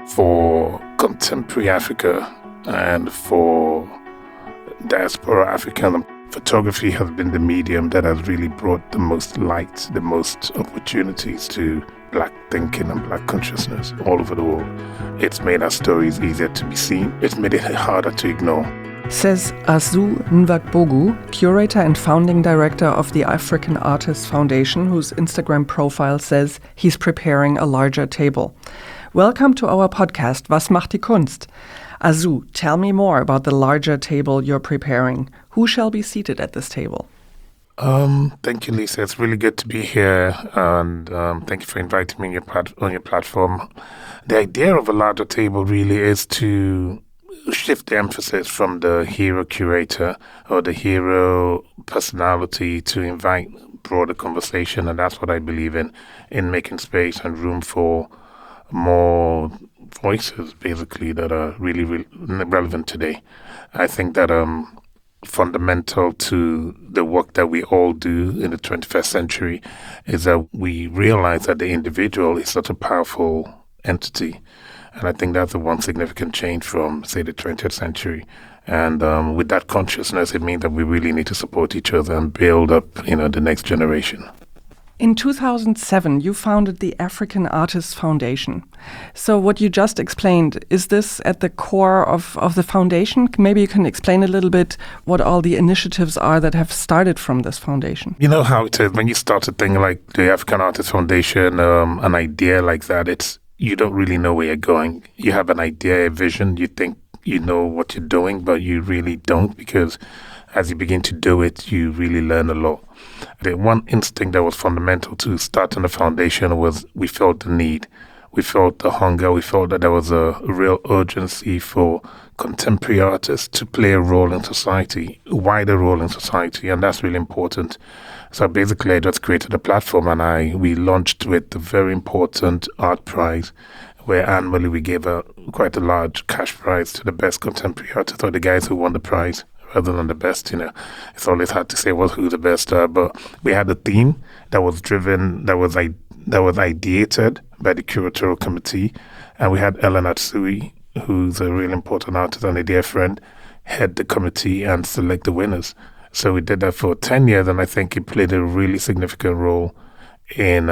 For contemporary Africa and for diaspora African, photography has been the medium that has really brought the most light, the most opportunities to Black thinking and Black consciousness all over the world. It's made our stories easier to be seen. It's made it harder to ignore. Says Azu Nwakbogu, curator and founding director of the African Artists Foundation, whose Instagram profile says he's preparing a larger table. Welcome to our podcast, Was macht die Kunst? Azu, tell me more about the larger table you're preparing. Who shall be seated at this table? Thank you, Lisa. It's really good to be here, and thank you for inviting me on your platform. The idea of a larger table really is to shift the emphasis from the hero curator or the hero personality to invite broader conversation, and that's what I believe in making space and room for more voices, basically, that are really, really relevant today. I think that fundamental to the work that we all do in the 21st century is that we realize that the individual is such a powerful entity. And I think that's the one significant change from, say, the 20th century. And with that consciousness, it means that we really need to support each other and build up, the next generation. In 2007, you founded the African Artists Foundation. So what you just explained, is this at the core of the foundation? Maybe you can explain a little bit what all the initiatives are that have started from this foundation. You know how it is when you start a thing like the African Artists Foundation, an idea like that, you don't really know where you're going. You have an idea, a vision, you think you know what you're doing, but you really don't, because as you begin to do it, you really learn a lot. The one instinct that was fundamental to starting the foundation was we felt the need. We felt the hunger. We felt that there was a real urgency for contemporary artists to play a role in society, a wider role in society, and that's really important. So basically, I just created a platform, and we launched with a very important art prize, where annually we gave quite a large cash prize to the best contemporary artists or the guys who won the prize, rather than the best. It's always hard to say who the best are, but we had a theme that was driven, that was ideated by the curatorial committee, and we had Ellen Atsui, who's a really important artist and a dear friend, head the committee and select the winners. So we did that for 10 years, and I think it played a really significant role in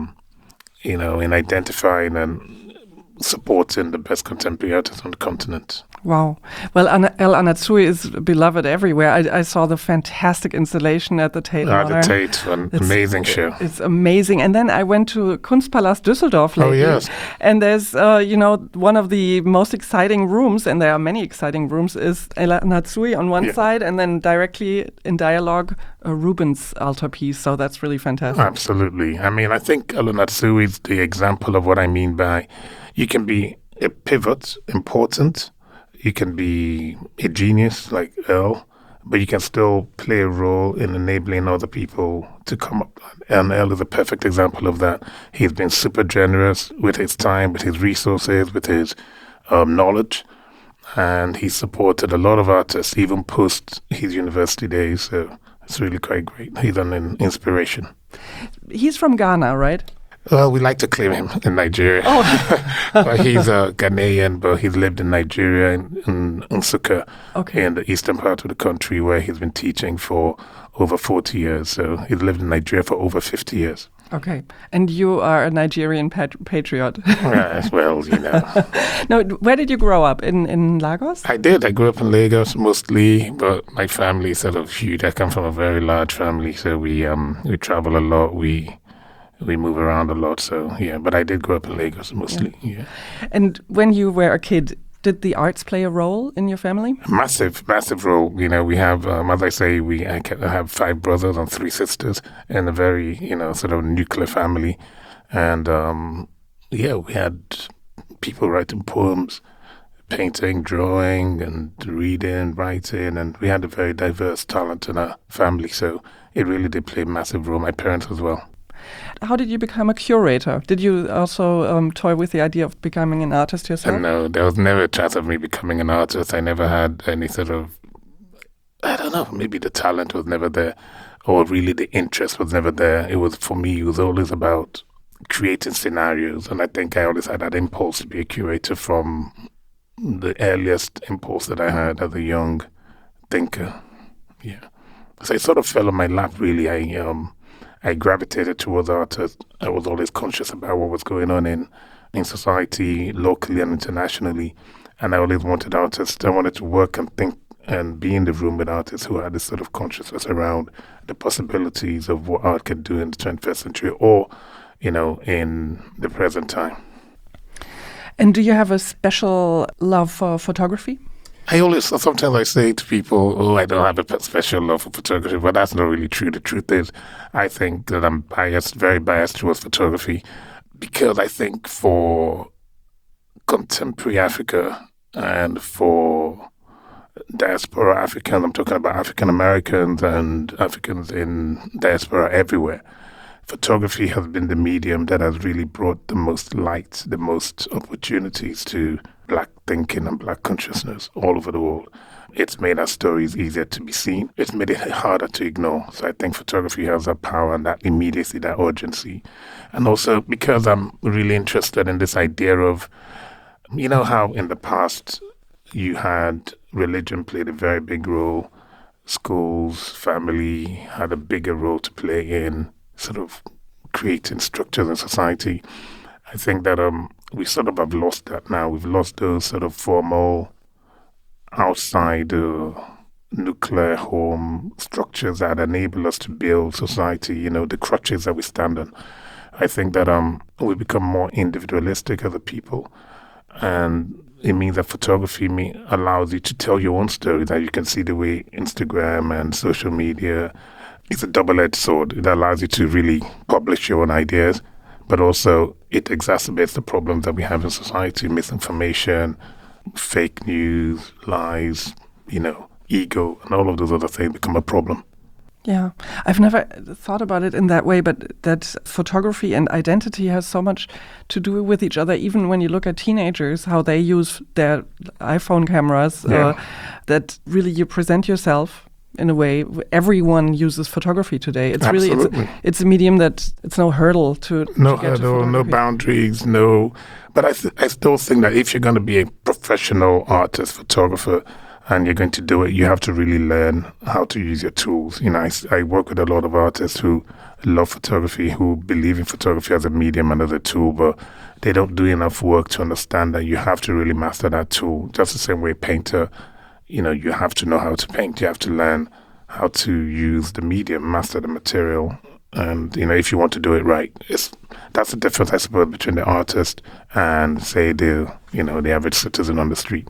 in identifying and supporting the best contemporary artists on the continent. Wow. Well, El Anatsui is beloved everywhere. I saw the fantastic installation at the Tate Modern. The Tate, an amazing show. It's amazing. And then I went to Kunstpalast Düsseldorf lately. Oh, yes. And there's, one of the most exciting rooms, and there are many exciting rooms, is El Anatsui on one side, and then directly in dialogue, a Rubens altarpiece. So that's really fantastic. Absolutely. I mean, I think El Anatsui is the example of what I mean by you can be a pivot, important. You can be a genius like El, but you can still play a role in enabling other people to come up. And El is a perfect example of that. He's been super generous with his time, with his resources, with his knowledge. And he supported a lot of artists, even post his university days. So it's really quite great. He's an inspiration. He's from Ghana, right? Well, we like to claim him in Nigeria. Oh. But he's a Ghanaian, but he's lived in Nigeria, in Nsukka, in the eastern part of the country, where he's been teaching for over 40 years. So he's lived in Nigeria for over 50 years. Okay. And you are a Nigerian patriot. Yes, well, Now, where did you grow up? In Lagos? I did. I grew up in Lagos mostly, but my family is sort of huge. I come from a very large family, so we travel a lot. We move around a lot, so but I did grow up in Lagos mostly, And when you were a kid, did the arts play a role in your family? Massive role. We have, as I say, I have 5 brothers and 3 sisters in a very, sort of nuclear family. And, we had people writing poems, painting, drawing, and reading, writing, and we had a very diverse talent in our family, so it really did play a massive role, my parents as well. How did you become a curator? Did you also toy with the idea of becoming an artist yourself? No, there was never a chance of me becoming an artist. I never had any sort of, I don't know, maybe the talent was never there, or really the interest was never there. For me, it was always about creating scenarios. And I think I always had that impulse to be a curator from the earliest impulse that I had as a young thinker. Yeah. So it sort of fell on my lap, really. I gravitated towards art. I was always conscious about what was going on in society, locally and internationally. And I always wanted artists. I wanted to work and think and be in the room with artists who had this sort of consciousness around the possibilities of what art can do in the 21st century or, in the present time. And do you have a special love for photography? Sometimes I say to people, oh, I don't have a special love for photography, but that's not really true. The truth is, I think that I'm very biased towards photography, because I think for contemporary Africa and for diaspora Africans, I'm talking about African Americans and Africans in diaspora everywhere, photography has been the medium that has really brought the most light, the most opportunities to Black thinking and Black consciousness all over the world. It's made our stories easier to be seen. It's made it harder to ignore. So I think photography has that power and that immediacy, that urgency. And also because I'm really interested in this idea of, how in the past you had religion played a very big role, schools, family had a bigger role to play in sort of creating structures in society. I think that we sort of have lost that now. We've lost those sort of formal outside nuclear home structures that enable us to build society, the crutches that we stand on. I think that we become more individualistic as a people, and it means that photography allows you to tell your own story, that you can see the way Instagram and social media is a double-edged sword. It allows you to really publish your own ideas, but also it exacerbates the problems that we have in society: misinformation, fake news, lies, ego, and all of those other things become a problem. Yeah, I've never thought about it in that way, but that photography and identity has so much to do with each other. Even when you look at teenagers, how they use their iPhone cameras, that really you present yourself in a way. Everyone uses photography today. It's Absolutely. really, it's a medium that it's no hurdle to no to get hurdle, to no boundaries, no. But I still think that if you're going to be a professional artist, photographer, and you're going to do it, you have to really learn how to use your tools. I work with a lot of artists who love photography, who believe in photography as a medium and as a tool, but they don't do enough work to understand that you have to really master that tool. Just the same way painter, you have to know how to paint. You have to learn how to use the medium, master the material. And, if you want to do it right, that's the difference, I suppose, between the artist and, say, the average citizen on the street.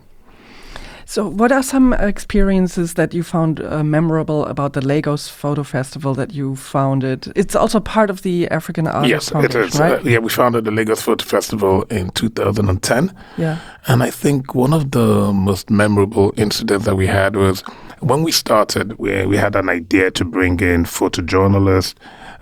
So what are some experiences that you found memorable about the Lagos Photo Festival that you founded? It's also part of the African Artists Foundation, it is. right? We founded the Lagos Photo Festival in 2010. Yeah. And I think one of the most memorable incidents that we had was when we started, we had an idea to bring in photojournalists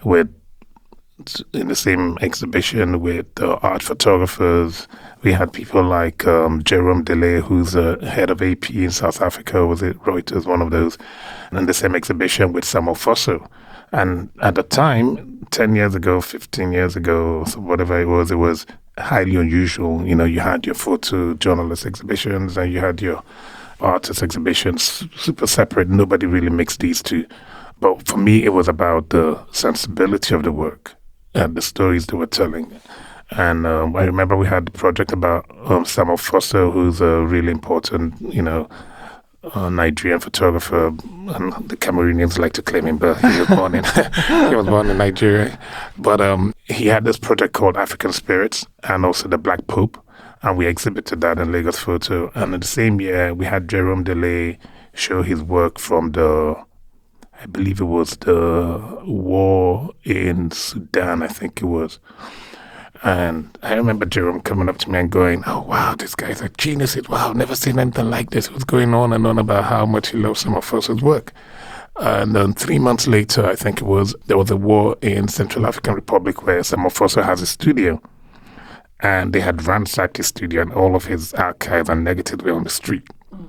in the same exhibition with art photographers. We had people like Jerome Delay, who's the head of AP in South Africa, was it Reuters, one of those, and in the same exhibition with Samuel Fosso. And at the time, 10 years ago, 15 years ago, so whatever it was highly unusual. You had your photojournalist exhibitions and you had your artist exhibitions, super separate. Nobody really mixed these two. But for me, it was about the sensibility of the work and the stories they were telling. And I remember we had the project about Samuel Fosso, who's a really important, Nigerian photographer, and the Cameroonians like to claim him, but he was born in Nigeria. But he had this project called African Spirits, and also the Black Pope, and we exhibited that in Lagos Photo. And in the same year, we had Jerome Delay show his work from I believe it was the war in Sudan, I think it was. And I remember Jerome coming up to me and going, "Oh, wow, this guy's a genius. Wow, never seen anything like this." He was going on and on about how much he loves Samuel Fosso's work. And then 3 months later, I think it was, there was a war in Central African Republic where Samuel Fosso has a studio. And they had ransacked his studio and all of his archives and negatives were on the street.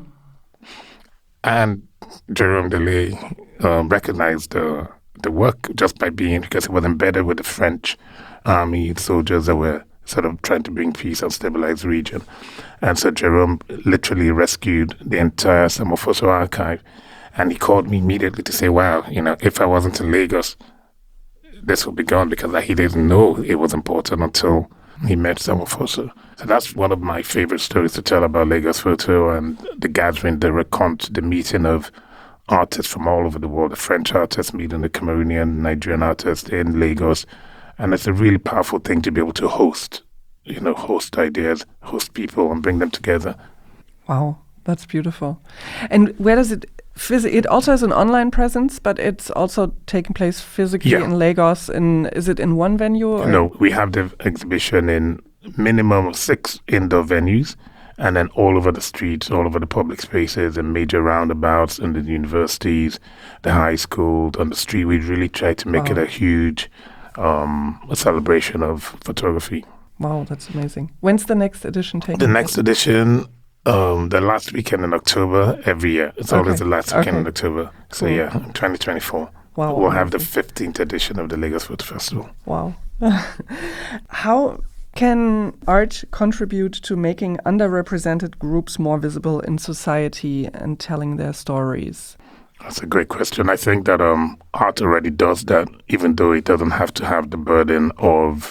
And Jerome Delay recognized the work just by because it was embedded with the French army soldiers that were sort of trying to bring peace and stabilize the region. And so Jerome literally rescued the entire Samofoso archive. And he called me immediately to say, wow, if I wasn't in Lagos, this would be gone, because he didn't know it was important until he met Samofoso. So that's one of my favorite stories to tell about Lagos Photo, and the gathering, the recount, the meeting of artists from all over the world. The French artists meeting the Cameroonian, Nigerian artists in Lagos. And it's a really powerful thing to be able to host ideas, host people, and bring them together. Wow, that's beautiful. And where does it it also has an online presence, but it's also taking place physically in Lagos. Is it in one venue? Or? No, we have the exhibition in minimum 6 indoor venues, and then all over the streets, all over the public spaces, and major roundabouts, in the universities, the high school, on the street. We really try to make it a huge a celebration of photography. Wow, that's amazing. When's the next edition taking place? The next edition, the last weekend in October every year. It's always the last weekend in October. Cool. So yeah, 2024. Wow. We'll have the 15th edition of the Lagos Photo Festival. Wow. How can art contribute to making underrepresented groups more visible in society and telling their stories? That's a great question. I think that art already does that, even though it doesn't have to have the burden of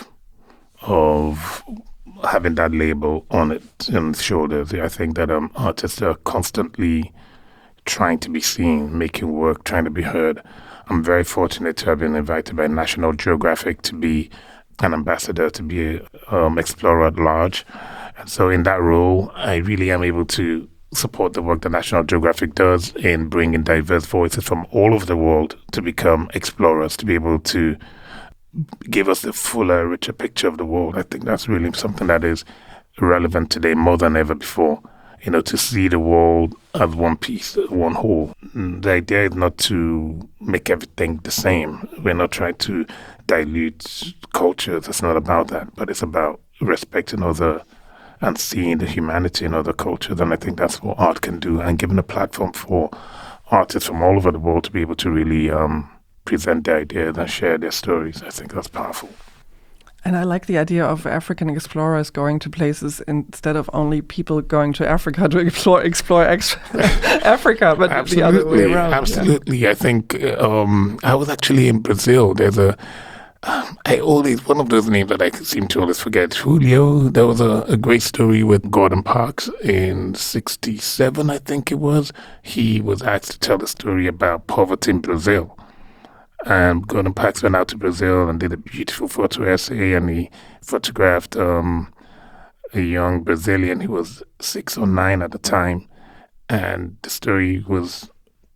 having that label on its shoulders. I think that artists are constantly trying to be seen, making work, trying to be heard. I'm very fortunate to have been invited by National Geographic to be an ambassador, to be an explorer at large. And so in that role, I really am able to support the work that National Geographic does in bringing diverse voices from all over the world to become explorers, to be able to give us a fuller, richer picture of the world. I think that's really something that is relevant today more than ever before. To see the world as one piece, one whole. The idea is not to make everything the same. We're not trying to dilute cultures. It's not about that, but it's about respecting other and seeing the humanity in other cultures. And I think that's what art can do, and giving a platform for artists from all over the world to be able to really present their ideas and share their stories. I think that's powerful. And I like the idea of African explorers going to places instead of only people going to Africa to explore Africa, but absolutely, the other way around. Absolutely. Yeah. I think I was actually in Brazil. There's one of those names that I seem to always forget. Julio. There was a great story with Gordon Parks in 1967, I think it was. He was asked to tell a story about poverty in Brazil. And Gordon Parks went out to Brazil and did a beautiful photo essay, and he photographed a young Brazilian who was 6 or 9 at the time. And the story went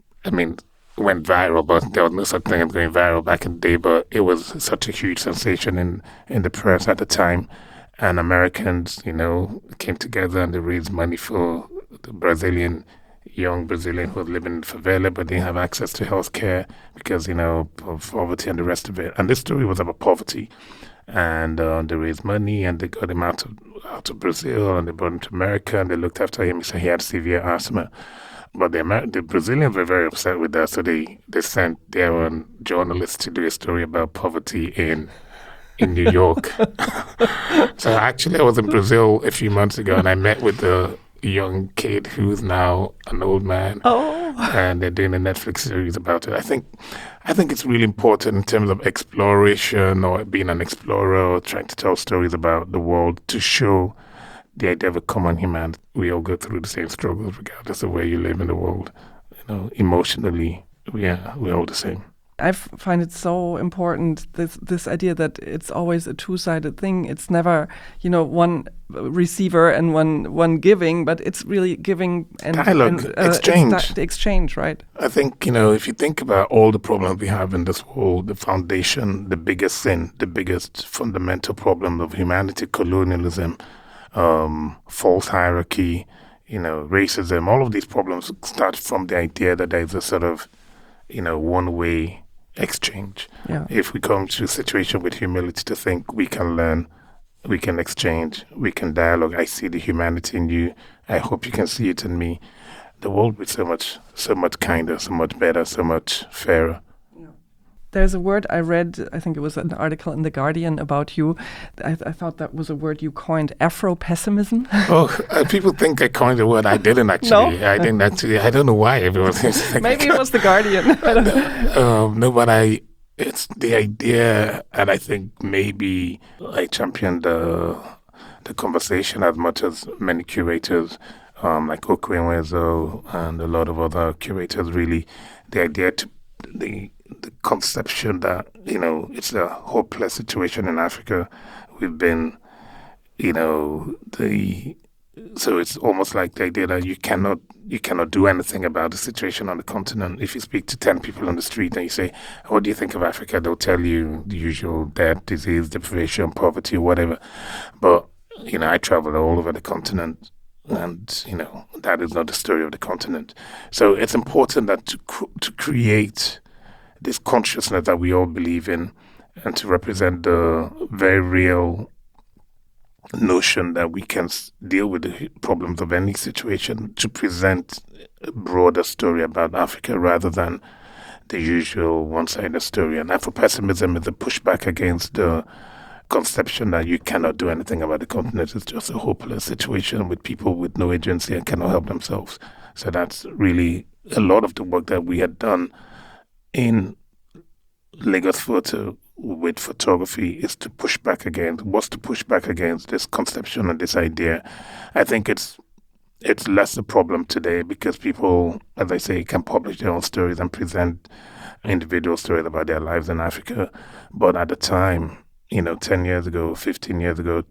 viral, but there was no such thing as going viral back in the day, but it was such a huge sensation in the press at the time. And Americans, came together and they raised money for the young Brazilian who was living in favela, but didn't have access to health care because, of poverty and the rest of it. And this story was about poverty. And they raised money and they got him out of Brazil, and they brought him to America, and they looked after him. He said he had severe asthma. But the Brazilians were very upset with that, so they sent their own journalists to do a story about poverty in New York. So actually I was in Brazil a few months ago, and I met with the young kid who's now an old man. Oh. And they're doing a Netflix series about it. I think it's really important in terms of exploration, or being an explorer, or trying to tell stories about the world, to show the idea of a common humanity. We all go through the same struggles regardless of where you live in the world. Emotionally, we're all the same. I find it so important, this idea that it's always a two-sided thing. It's never, one receiver and one giving, but it's really giving and dialogue, exchange. The exchange, right? I think, if you think about all the problems we have in this world, the foundation, the biggest sin, the biggest fundamental problem of humanity, colonialism, false hierarchy, racism, all of these problems start from the idea that there's a sort of, one-way exchange. Yeah. If we come to a situation with humility to think we can learn, we can exchange, we can dialogue. I see the humanity in you. I hope you can see it in me. The world will be so much kinder, so much better, so much fairer. Yeah. There's a word I read, I think it was an article in The Guardian about you. I thought that was a word you coined, Afro-pessimism. People think I coined the word. I didn't actually. No? I didn't actually. I don't know why everyone thinks like Maybe it was The Guardian. I don't know. No, but it's the idea, and I think maybe I championed the conversation as much as many curators, like Okwenwezo and a lot of other curators, really, the idea to the conception that, it's a hopeless situation in Africa. We've been, so it's almost like the idea that you cannot do anything about the situation on the continent. If you speak to 10 people on the street and you say, what do you think of Africa? They'll tell you the usual: debt, disease, deprivation, poverty, whatever. But, I travel all over the continent, and, that is not the story of the continent. So it's important that to create this consciousness that we all believe in, and to represent the very real notion that we can deal with the problems of any situation, to present a broader story about Africa rather than the usual one-sided story. And Afro-pessimism is a pushback against the conception that you cannot do anything about the continent. It's just a hopeless situation with people with no agency and cannot help themselves. So that's really a lot of the work that we had done in Lagos Photo with photography is to push back against this conception and this idea. I think it's less a problem today because people, as I say, can publish their own stories and present individual stories about their lives in Africa. But at the time, 10 years ago, 15 years ago,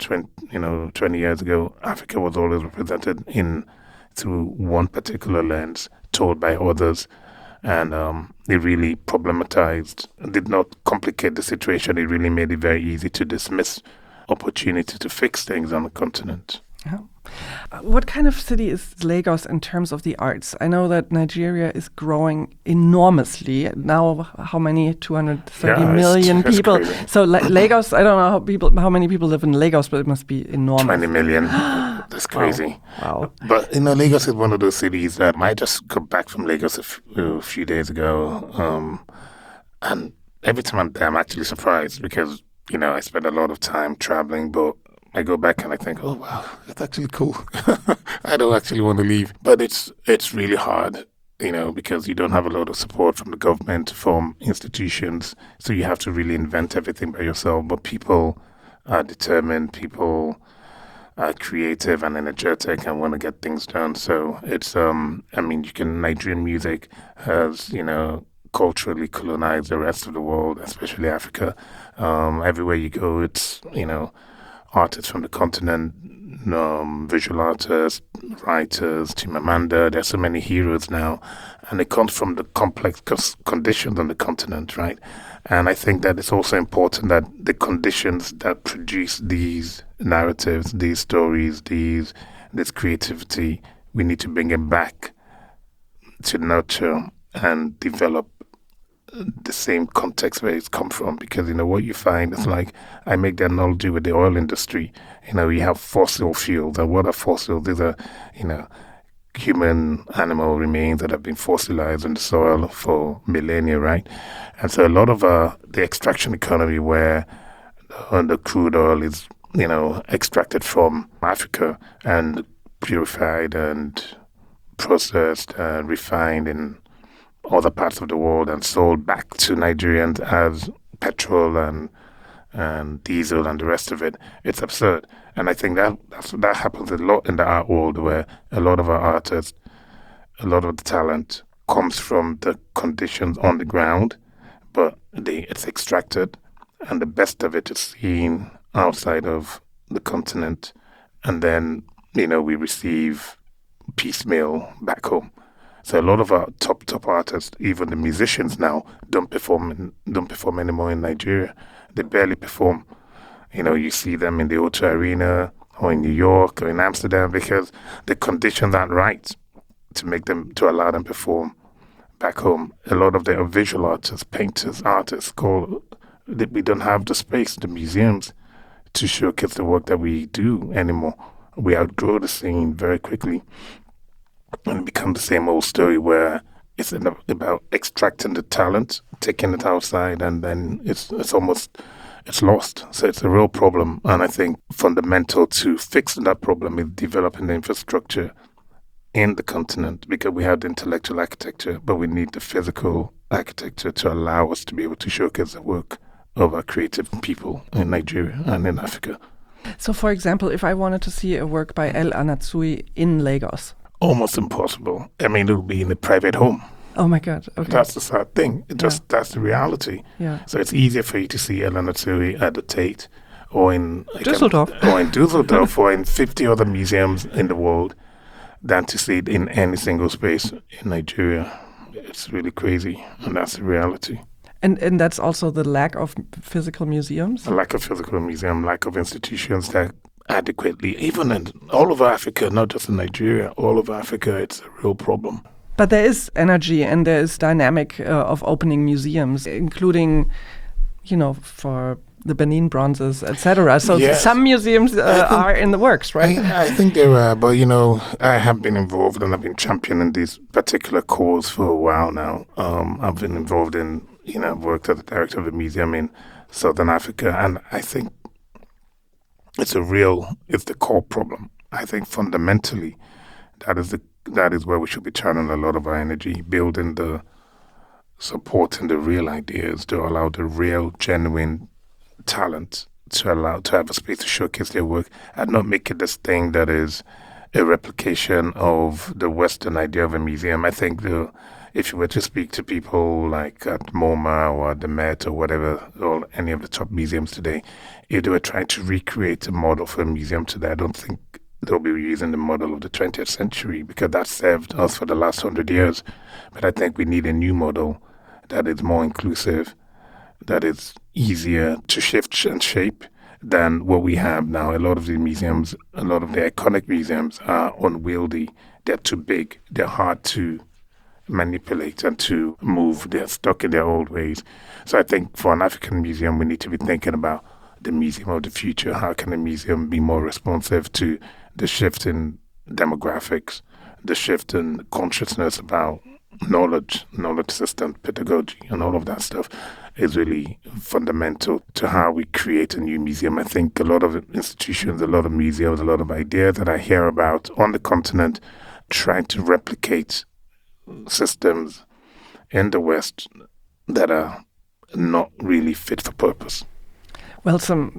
20 years ago, Africa was always represented through one particular lens told by others. And it really problematized, did not complicate the situation. It really made it very easy to dismiss opportunity to fix things on the continent. Yeah. What kind of city is Lagos in terms of the arts? I know that Nigeria is growing enormously. Now, how many? 230 million people. Crazy. So Lagos, I don't know how many people live in Lagos, but it must be enormous. 20 million. That's crazy. Wow. But, Lagos is one of those cities that I just got back from Lagos a few days ago. And every time I'm there, I'm actually surprised because, I spend a lot of time traveling, but I go back and I think, oh, wow, that's actually cool. I don't actually want to leave. But it's really hard, because you don't have a lot of support from the government, from institutions. So you have to really invent everything by yourself. But people are determined. People are creative and energetic and want to get things done. So it's, Nigerian music has, culturally colonized the rest of the world, especially Africa. Everywhere you go, it's, artists from the continent, visual artists, writers, Chimamanda. There's so many heroes now, and it comes from the complex conditions on the continent, right? And I think that it's also important that the conditions that produce these narratives, these stories, this creativity, we need to bring it back to nurture and develop the same context where it's come from, because what you find is, like, I make the analogy with the oil industry. You have fossil fuels, and what are fossils? These are human animal remains that have been fossilized in the soil for millennia, right? And so a lot of the extraction economy, where the crude oil is extracted from Africa and purified and processed and refined in other parts of the world and sold back to Nigerians as petrol and diesel and the rest of it. It's absurd. And I think that happens a lot in the art world, where a lot of our artists, a lot of the talent comes from the conditions on the ground, but it's extracted, and the best of it is seen outside of the continent. And then, we receive piecemeal back home. So a lot of our top artists, even the musicians now, don't perform anymore in Nigeria. They barely perform. You see them in the O2 Arena or in New York or in Amsterdam because the conditions aren't right to allow them perform back home. A lot of the visual artists, painters, artists, we don't have the space, the museums, to showcase the work that we do anymore. We outgrow the scene very quickly. And it becomes the same old story where It's about extracting the talent, taking it outside, and then it's lost. So it's a real problem. And I think fundamental to fixing that problem is developing the infrastructure in the continent, because we have the intellectual architecture, but we need the physical architecture to allow us to be able to showcase the work of our creative people in Nigeria and in Africa. So, for example, if I wanted to see a work by El Anatsui in Lagos? Almost impossible. I mean, it would be in a private home. Oh my God. Okay. That's the sad thing. That's the reality. Yeah. So it's easier for you to see El Anatsui at the Tate or in Düsseldorf. Or in 50 other museums in the world than to see it in any single space in Nigeria. It's really crazy, and that's the reality. And that's also the lack of physical museums? A lack of physical museum, lack of institutions that adequately, even in all of Africa, not just in Nigeria, all of Africa, it's a real problem. But there is energy and there is dynamic of opening museums, including, for the Benin bronzes, etc. So yes. Some museums are in the works, right? I think there are, but I have been involved and I've been championing this particular cause for a while now. I've been involved in, I've worked as the director of the museum in Southern Africa, and I think it's the core problem. I think fundamentally that is where we should be channeling a lot of our energy, building supporting the real ideas to allow the real, genuine talent to have a space to showcase their work, and not make it this thing that is a replication of the Western idea of a museum. I think if you were to speak to people like at MoMA or at the Met or whatever, or any of the top museums today, if they were trying to recreate a model for a museum today, I don't think they'll be using the model of the 20th century, because that served us for the last 100 years. But I think we need a new model that is more inclusive, that is easier to shift and shape than what we have now. A lot of the museums, a lot of the iconic museums are unwieldy. They're too big. They're hard to manipulate and to move. They're stuck in their old ways. So I think for an African museum, we need to be thinking about the museum of the future. How can a museum be more responsive to the shift in demographics, the shift in consciousness about knowledge system, pedagogy, and all of that stuff is really fundamental to how we create a new museum. I think a lot of institutions, a lot of museums, a lot of ideas that I hear about on the continent trying to replicate systems in the West that are not really fit for purpose. Well,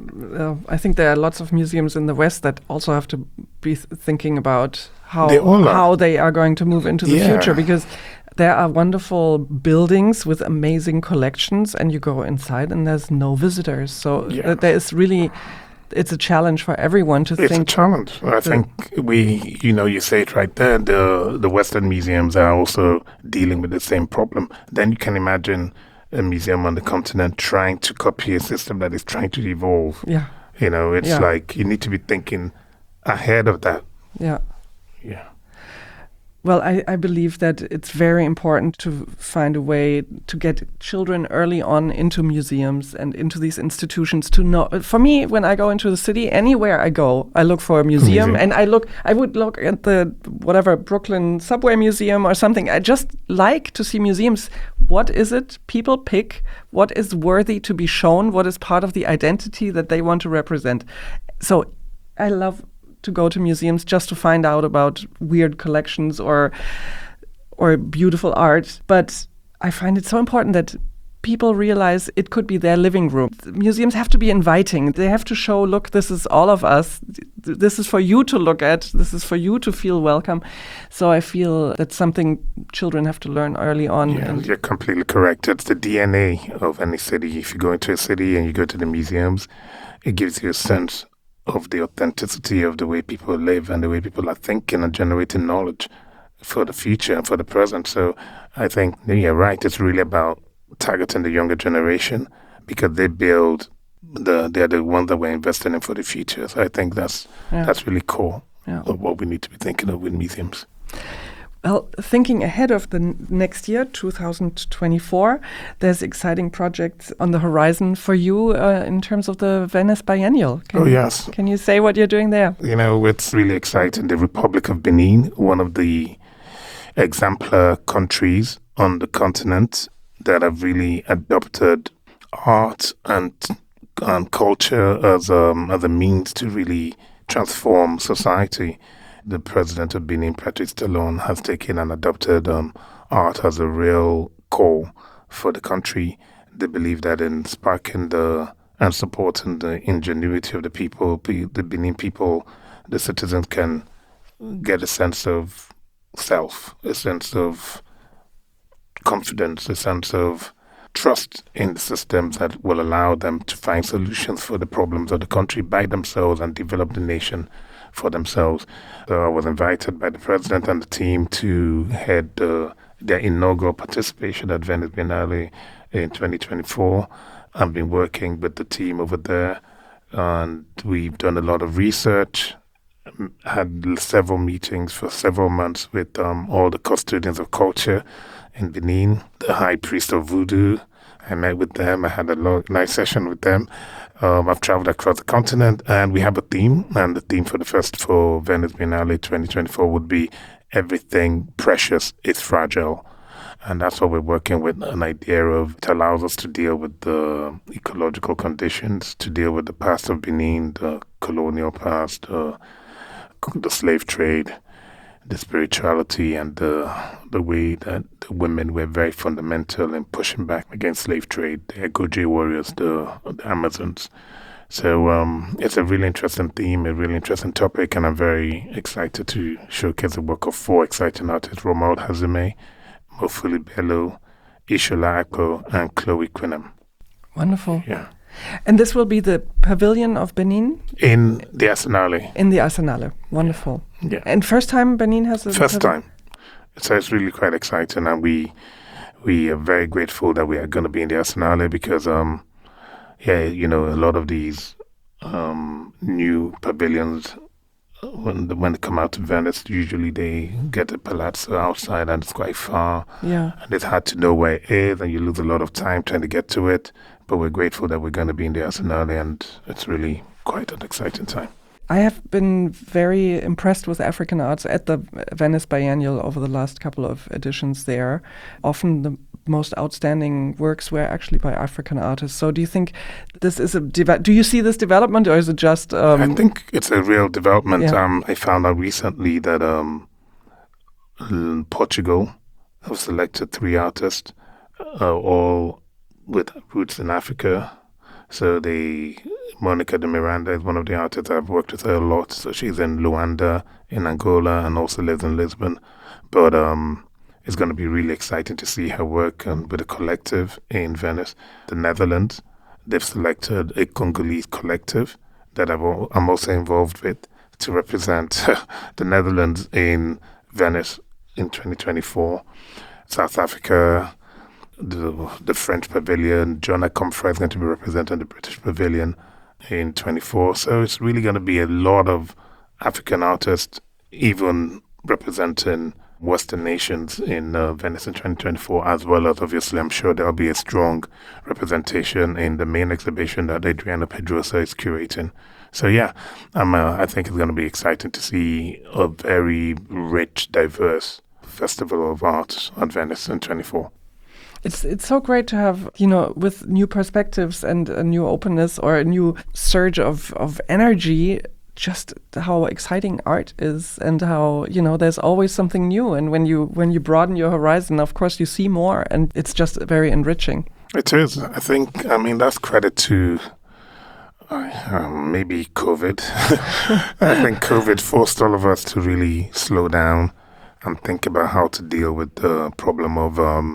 I think there are lots of museums in the West that also have to be thinking about how they are going to move into the future, because there are wonderful buildings with amazing collections, and you go inside and there's no visitors. So there is really, it's a challenge for everyone to think. It's a challenge. I think you say it right there. The Western museums are also dealing with the same problem. Then you can imagine a museum on the continent trying to copy a system that is trying to evolve. Yeah. It's like you need to be thinking ahead of that. Yeah. Yeah. Well, I believe that it's very important to find a way to get children early on into museums and into these institutions to know. For me, when I go into the city, anywhere I go, I look for a museum. And I would look at the Brooklyn Subway Museum or something. I just like to see museums. What is it people pick? What is worthy to be shown? What is part of the identity that they want to represent? So I love to go to museums just to find out about weird collections or beautiful art. But I find it so important that people realize it could be their living room. Museums have to be inviting. They have to show, look, this is all of us. This is for you to look at. This is for you to feel welcome. So I feel that's something children have to learn early on. Yeah, you're completely correct. It's the DNA of any city. If you go into a city and you go to the museums, it gives you a sense of the authenticity of the way people live and the way people are thinking and generating knowledge for the future and for the present. So I think you're right. It's really about targeting the younger generation, because they build they're the ones that we're investing in for the future. So I think that's really core of what we need to be thinking of with museums. Well, thinking ahead of the next year, 2024, there's exciting projects on the horizon for you in terms of the Venice Biennial. Yes. Can you say what you're doing there? It's really exciting. The Republic of Benin, one of the exemplar countries on the continent that have really adopted art and culture as a means to really transform society. The president of Benin, Patrice Talon, has taken and adopted art as a real core for the country. They believe that in sparking and supporting the ingenuity of the people, the Benin people, the citizens can get a sense of self, a sense of confidence, a sense of trust in the systems that will allow them to find solutions for the problems of the country by themselves and develop the nation for themselves. So I was invited by the president and the team to head their inaugural participation at Venice Biennale in 2024. I've been working with the team over there, and we've done a lot of research, had several meetings for several months with all the custodians of culture in Benin, the high priest of voodoo. I met with them. I had a nice session with them. I've traveled across the continent, and we have a theme. And the theme for Venice Biennale 2024 would be "Everything Precious is Fragile." And that's what we're working with, an idea of it allows us to deal with the ecological conditions, to deal with the past of Benin, the colonial past, the slave trade, the spirituality, and the way that the women were very fundamental in pushing back against slave trade, the Egoje warriors, the Amazons. So it's a really interesting theme, a really interesting topic, and I'm very excited to showcase the work of 4 exciting artists: Romuald Hazume, Mofuli Bello, Ishola Akpo, and Chloe Quinham. Wonderful. Yeah. And this will be the Pavilion of Benin? In the Arsenale. In the Arsenale. Wonderful. Yeah. And first time Benin has a First time. So it's really quite exciting, and we are very grateful that we are going to be in the Arsenale because, a lot of these new pavilions, when they come out to Venice, usually they get a palazzo outside and it's quite far. Yeah. And it's hard to know where it is, and you lose a lot of time trying to get to it. But we're grateful that we're going to be in the Arsenale, and it's really quite an exciting time. I have been very impressed with African arts at the Venice Biennial over the last couple of editions there. Often the most outstanding works were actually by African artists. So do you think this is do you see this development, or is it just... I think it's a real development. Yeah. I found out recently that Portugal have selected 3 artists, all with roots in Africa. So Monica de Miranda is one of the artists. I've worked with her a lot. So she's in Luanda, in Angola, and also lives in Lisbon. But it's going to be really exciting to see her work with a collective in Venice. The Netherlands, they've selected a Congolese collective that I'm also involved with to represent the Netherlands in Venice in 2024. South Africa, the French Pavilion, John Akomfra is going to be representing the British Pavilion in 24. So it's really going to be a lot of African artists, even representing Western nations in Venice in 2024, as well as, obviously, I'm sure there'll be a strong representation in the main exhibition that Adriana Pedrosa is curating. So yeah, I think it's going to be exciting to see a very rich, diverse festival of art at Venice in 24. It's so great to have, with new perspectives and a new openness or a new surge of energy, just how exciting art is, and how, there's always something new. And when you broaden your horizon, of course, you see more, and it's just very enriching. It is. I think, that's credit to maybe COVID. I think COVID forced all of us to really slow down and think about how to deal with the problem of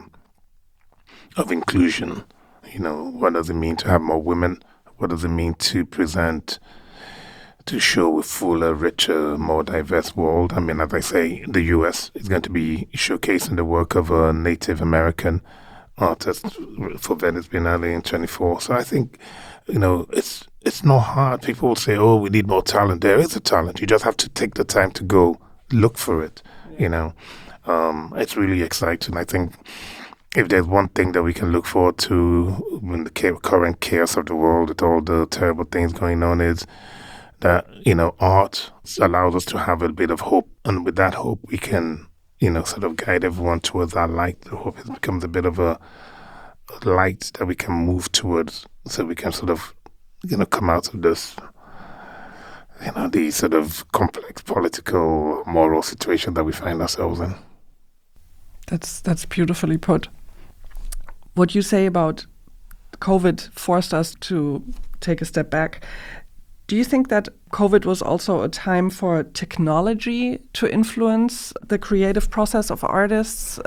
inclusion. What does it mean to have more women? What does it mean to show a fuller, richer, more diverse world? As I say, the U.S. is going to be showcasing the work of a Native American artist for Venice Biennale in 24. So I think, it's not hard. People will say, oh, we need more talent. There is a talent. You just have to take the time to go look for it, It's really exciting. I think if there's one thing that we can look forward to in the current chaos of the world, with all the terrible things going on, is that, art allows us to have a bit of hope. And with that hope, we can sort of guide everyone towards that light. I hope it becomes a bit of a light that we can move towards, so we can sort of, come out of this, the sort of complex political, moral situation that we find ourselves in. That's beautifully put. What you say about COVID forced us to take a step back. Do you think that COVID was also a time for technology to influence the creative process of artists?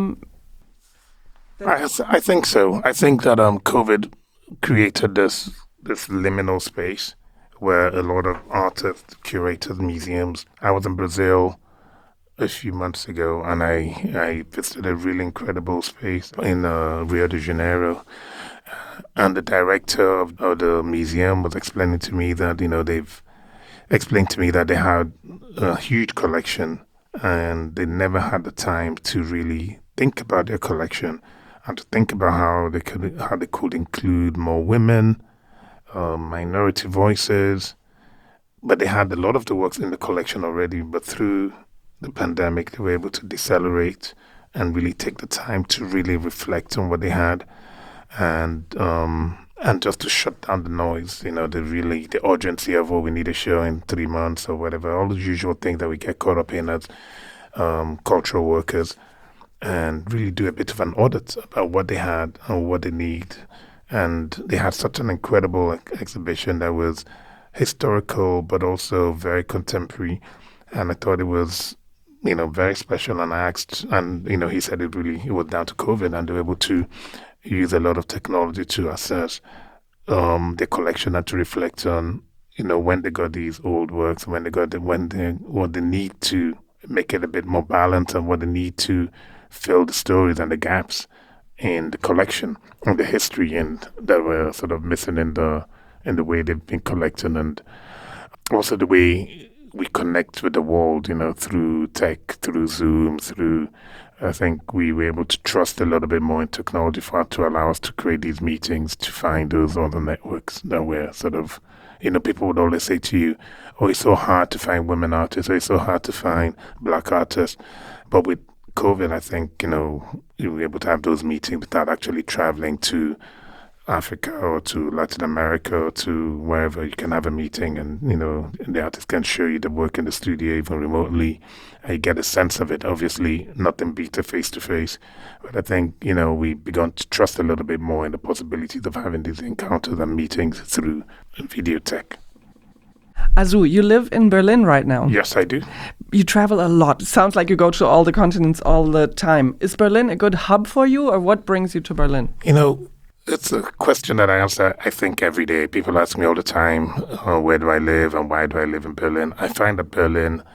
I think so. I think that COVID created this liminal space where a lot of artists, curators, museums. I was in Brazil a few months ago, and I visited a really incredible space in Rio de Janeiro. And the director of the museum was explaining to me that, they've explained to me that they had a huge collection and they never had the time to really think about their collection and to think about how they could include more women, minority voices. But they had a lot of the works in the collection already, but through the pandemic, they were able to decelerate and really take the time to really reflect on what they had, and just to shut down the noise, the urgency of, we need a show in 3 months or whatever, all the usual things that we get caught up in as cultural workers, and really do a bit of an audit about what they had and what they need. And they had such an incredible exhibition that was historical but also very contemporary, and I thought it was very special. And I asked, and he said it was down to COVID, and they were able to use a lot of technology to assess their collection and to reflect on when they got these old works, what they need to make it a bit more balanced, and what they need to fill the stories and the gaps in the collection and the history and that were sort of missing in the way they've been collecting, and also the way we connect with the world, through tech, through Zoom, I think we were able to trust a little bit more in technology to allow us to create these meetings, to find those other networks that were sort of, people would always say to you, oh, it's so hard to find women artists, or it's so hard to find Black artists. But with COVID, I think, you were able to have those meetings without actually traveling to Africa or to Latin America or to wherever. You can have a meeting, and the artist can show you the work in the studio even remotely, and you get a sense of it. Obviously nothing beats a face-to-face, but I think we've begun to trust a little bit more in the possibilities of having these encounters and meetings through video tech. Azu, you live in Berlin right now. Yes, I do. You travel a lot. Sounds like you go to all the continents all the time. Is Berlin a good hub for you, or what brings you to Berlin? It's a question that I answer, I think, every day. People ask me all the time, where do I live and why do I live in Berlin? I find that Berlin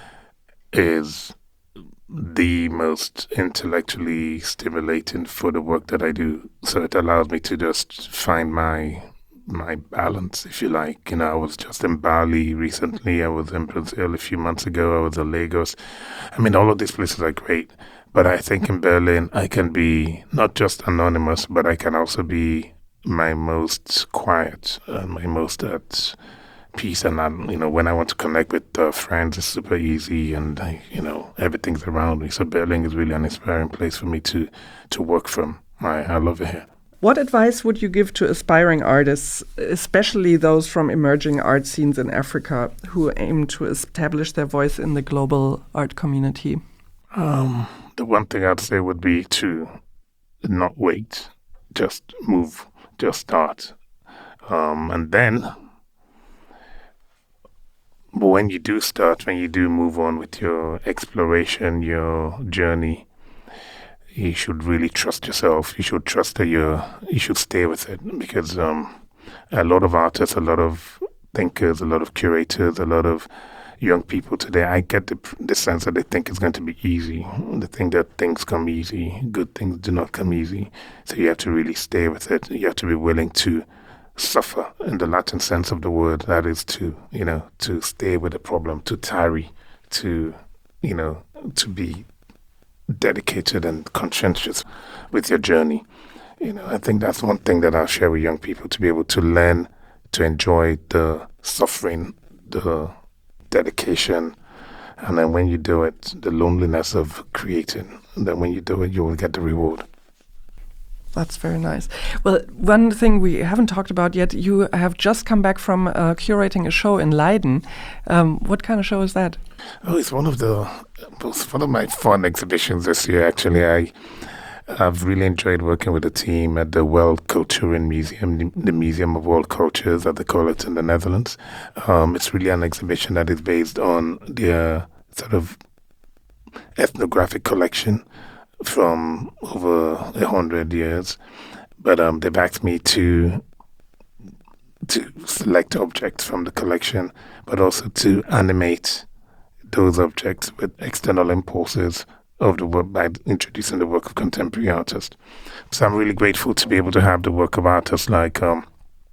is the most intellectually stimulating for the work that I do. So it allows me to just find my balance, if you like. I was just in Bali recently. I was in Brazil a few months ago. I was in Lagos. All of these places are great. But I think in Berlin, I can be not just anonymous, but I can also be my most quiet and my most at peace. And when I want to connect with friends, it's super easy, and everything's around me. So Berlin is really an inspiring place for me to work from. I love it here. What advice would you give to aspiring artists, especially those from emerging art scenes in Africa who aim to establish their voice in the global art community? The one thing I'd say would be to not wait, just move, just start. And then when you do start, when you do move on with your exploration, your journey, you should really trust yourself. You should trust that you should stay with it, because a lot of artists, a lot of thinkers, a lot of curators, a lot of young people today, I get the sense that they think it's going to be easy. They think that things come easy. Good things do not come easy. So you have to really stay with it. You have to be willing to suffer in the Latin sense of the word. That is to stay with the problem, to tarry, to be dedicated and conscientious with your journey. I think that's one thing that I'll share with young people, to be able to learn to enjoy the suffering, the dedication, And then when you do it, the loneliness of creating, then when you do it, you will get the reward. That's very nice. Well, one thing we haven't talked about yet, you have just come back from curating a show in Leiden. What kind of show is that? Oh, it's one of my fun exhibitions this year, actually. I've really enjoyed working with the team at the World Culturen Museum, the Museum of World Cultures, as they call it in the Netherlands. It's really an exhibition that is based on their sort of ethnographic collection from over 100 years. But they've asked me to select objects from the collection, but also to animate those objects with external impulses of the work by introducing the work of contemporary artists. So I'm really grateful to be able to have the work of artists like Iyao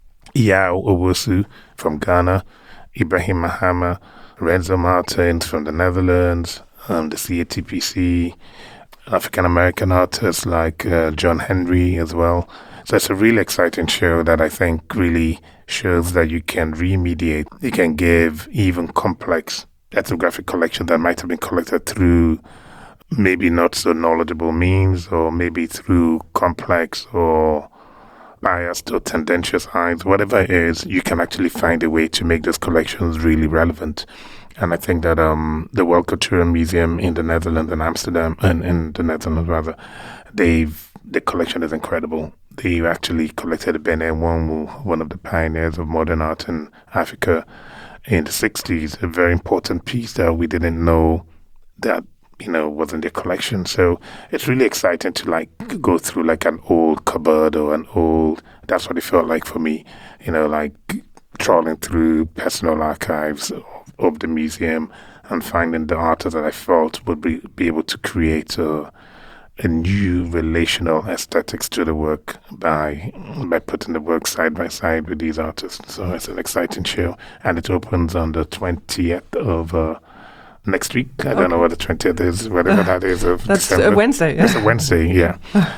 Owusu from Ghana, Ibrahim Mahama, Renzo Martins from the Netherlands, the CATPC, African-American artists like John Henry as well. So it's a really exciting show that I think really shows that you can remediate, you can give even complex ethnographic collections that might have been collected through maybe not so knowledgeable means, or maybe through complex or biased or tendentious eyes, whatever it is, you can actually find a way to make those collections really relevant. And I think that the World Culturen Museum in the Netherlands, in Amsterdam, and in the Netherlands rather, the collection is incredible. They actually collected Bene Nwonwu, one of the pioneers of modern art in Africa in the 60s, a very important piece that we didn't know that was in their collection. So it's really exciting to go through like an old cupboard or that's what it felt like for me, like trawling through personal archives of the museum and finding the artists that I felt would be able to create a new relational aesthetics to the work by putting the work side by side with these artists. So it's an exciting show, and it opens on the 20th of next week. I don't know what the 20th is, whatever that is. That's December. A Wednesday. It's a Wednesday, yeah.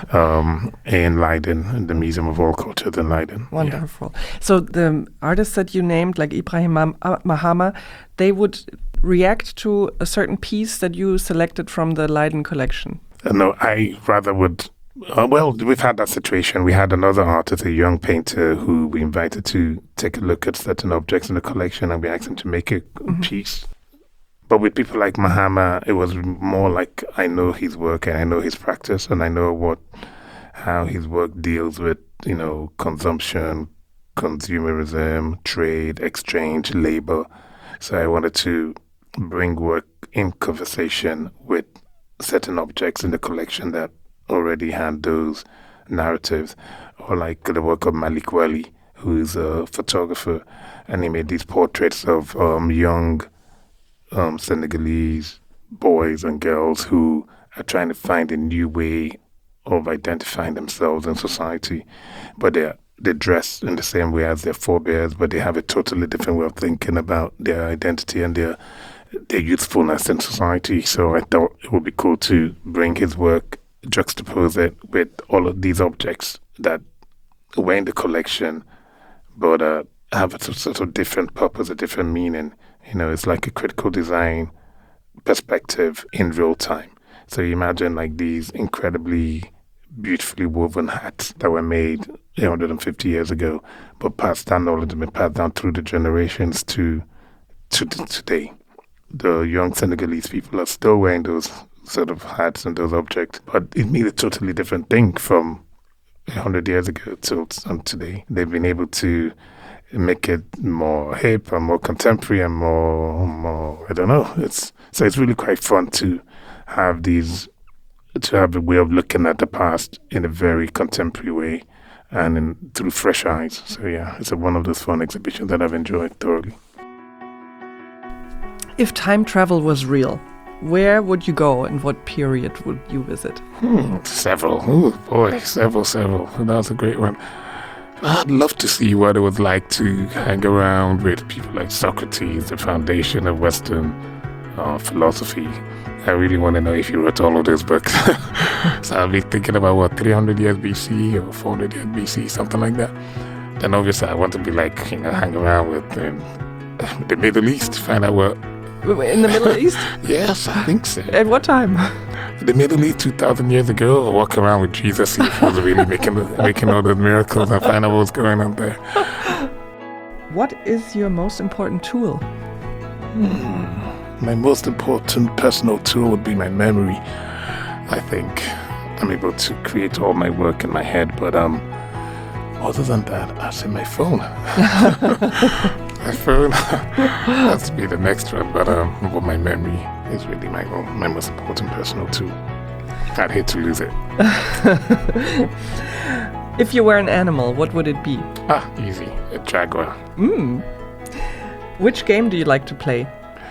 In Leiden, in the Museum of World Culture in Leiden. Wonderful. Yeah. So the artists that you named, like Ibrahim Mahama, they would react to a certain piece that you selected from the Leiden collection? No, I rather would. We've had that situation. We had another artist, a young painter, who we invited to take a look at certain objects in the collection, and we asked him to make a piece. But with people like Mahama, it was more like I know his work and I know his practice and I know how his work deals with, consumption, consumerism, trade, exchange, labor. So I wanted to bring work in conversation with certain objects in the collection that already had those narratives, or like the work of Malik Wali, who is a photographer, and he made these portraits of young Senegalese boys and girls who are trying to find a new way of identifying themselves in society, but they dress in the same way as their forebears, but they have a totally different way of thinking about their identity and their youthfulness in society. So I thought it would be cool to bring his work, juxtapose it with all of these objects that were in the collection, but have a sort of different purpose, a different meaning. It's like a critical design perspective in real time. So you imagine like these incredibly beautifully woven hats that were made 150 years ago, but passed down through the generations to today. The young Senegalese people are still wearing those sort of hats and those objects, but it made a totally different thing from 100 years ago till today. They've been able to make it more hip and more contemporary and more I don't know. It's really quite fun to have a way of looking at the past in a very contemporary way and through fresh eyes. So yeah, it's one of those fun exhibitions that I've enjoyed thoroughly. If time travel was real, where would you go and what period would you visit? Several. Oh boy, several. That was a great one. I'd love to see what it was like to hang around with people like Socrates, the foundation of Western philosophy. I really want to know if he wrote all of those books. So I'll be thinking about 300 years BC or 400 years BC, something like that. Then obviously I want to be hang around with the Middle East, find out what In the Middle East? Yes, I think so. At what time? The Middle East 2,000 years ago, I walk around with Jesus, see if he was really making all the miracles and find out what's going on there. What is your most important tool? My most important personal tool would be my memory. I think I'm able to create all my work in my head, but other than that, I say my phone. My phone has to be the next one, but my memory is really my most important personal tool. I'd hate to lose it. If you were an animal, what would it be? Easy. A jaguar. Which game do you like to play?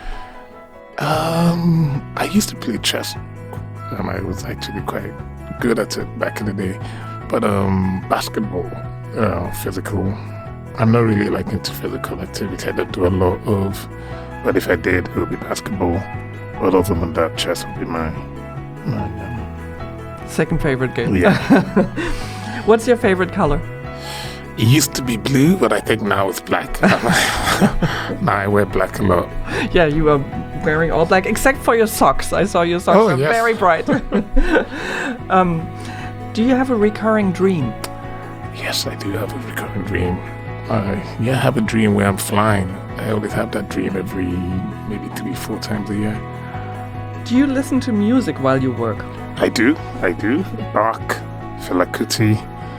I used to play chess. I was actually quite good at it back in the day. But basketball, physical. I'm not really like into physical activity. I don't do a lot of, but if I did, it would be basketball. But other than that, chess would be my second favorite game. Yeah. What's your favorite color? It used to be blue, but I think now it's black. Now I wear black a lot. Yeah, you are wearing all black, except for your socks. I saw your socks are yes. very bright. Do you have a recurring dream? Yes, I do have a recurring dream. I have a dream where I'm flying. I always have that dream every maybe 3-4 times a year. Do you listen to music while you work? I do. Bach, Fela Kuti,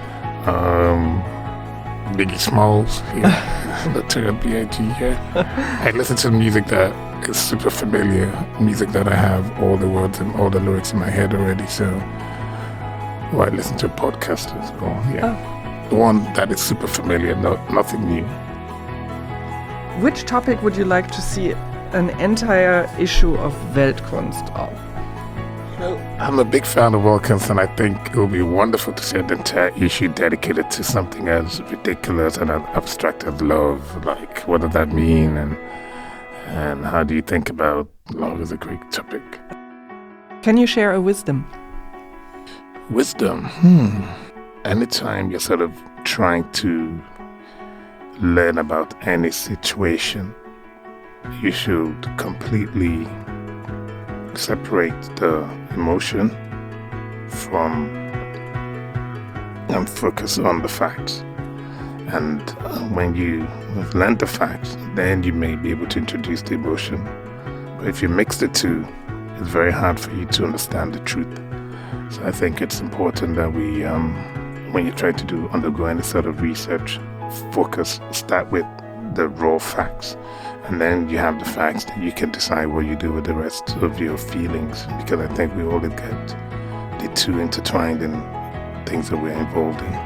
Biggie Smalls, the Terror B.I.G. I listen to music that is super familiar, music that I have all the words and all the lyrics in my head already, so I listen to podcasts as well, The one that is super familiar, nothing new. Which topic would you like to see an entire issue of Weltkunst of? I'm a big fan of Weltkunst, and I think it would be wonderful to see an entire issue dedicated to something as ridiculous and abstract as love. Like, what does that mean, and how do you think about love as a great topic? Can you share a wisdom? Wisdom? Anytime you're sort of trying to learn about any situation, you should completely separate the emotion from and focus on the facts. And when you learn the facts, then you may be able to introduce the emotion. But if you mix the two, it's very hard for you to understand the truth. So I think it's important that we, when you try to undergo any sort of research, start with the raw facts. And then you have the facts that you can decide what you do with the rest of your feelings. Because I think we all get the two intertwined in things that we're involved in.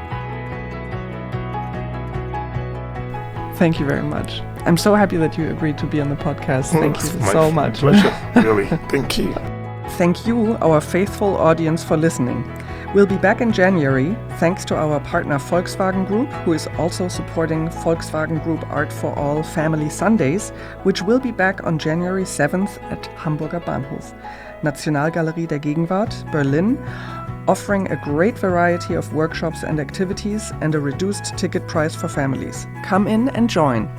Thank you very much. I'm so happy that you agreed to be on the podcast. Thank you so much. Pleasure, really. Thank you. Thank you, our faithful audience, for listening. We'll be back in January, thanks to our partner Volkswagen Group, who is also supporting Volkswagen Group Art for All Family Sundays, which will be back on January 7th at Hamburger Bahnhof. Nationalgalerie der Gegenwart, Berlin, offering a great variety of workshops and activities and a reduced ticket price for families. Come in and join.